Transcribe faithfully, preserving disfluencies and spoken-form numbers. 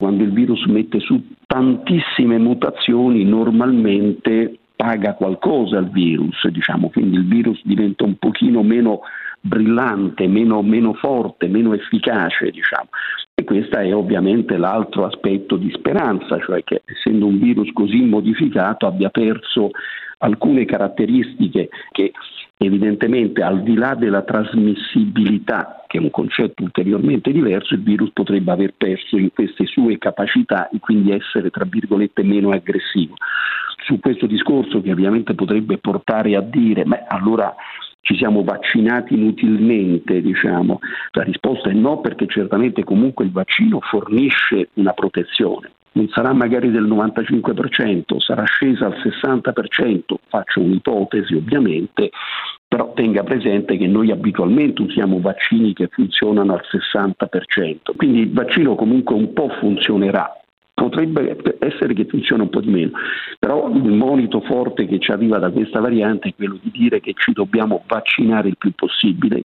quando il virus mette su tantissime mutazioni, normalmente paga qualcosa il virus, diciamo, quindi il virus diventa un pochino meno brillante, meno, meno forte, meno efficace, diciamo. E questo è ovviamente l'altro aspetto di speranza, cioè che essendo un virus così modificato abbia perso alcune caratteristiche che evidentemente, al di là della trasmissibilità, che è un concetto ulteriormente diverso, il virus potrebbe aver perso in queste sue capacità e quindi essere, tra virgolette, meno aggressivo. Su questo discorso, che ovviamente potrebbe portare a dire ma allora ci siamo vaccinati inutilmente, diciamo, la risposta è no, perché certamente comunque il vaccino fornisce una protezione. Non sarà magari del novantacinque per cento, sarà scesa al sessanta per cento, faccio un'ipotesi ovviamente, però tenga presente che noi abitualmente usiamo vaccini che funzionano al sessanta per cento, quindi il vaccino comunque un po' funzionerà. Potrebbe essere che funziona un po' di meno, però il monito forte che ci arriva da questa variante è quello di dire che ci dobbiamo vaccinare il più possibile,